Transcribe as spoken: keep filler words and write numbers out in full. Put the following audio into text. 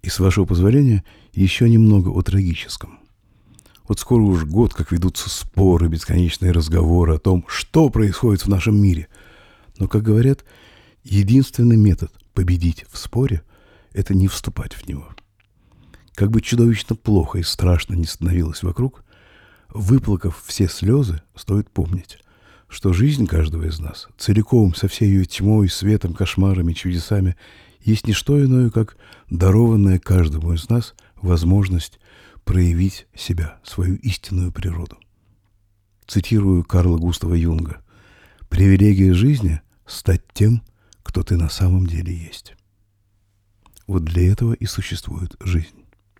И, с вашего позволения, еще немного о трагическом. Вот скоро уж год, как ведутся споры, бесконечные разговоры о том, что происходит в нашем мире. Но, как говорят, единственный метод победить в споре – это не вступать в него. Как бы чудовищно плохо и страшно ни становилось вокруг, выплакав все слезы, стоит помнить, что жизнь каждого из нас, целиком, со всей ее тьмой, светом, кошмарами, чудесами, есть не что иное, как дарованная каждому из нас возможность проявить себя, свою истинную природу. Цитирую Карла Густава Юнга: «Привилегия жизни — стать тем, кто ты на самом деле есть». Вот для этого и существует жизнь.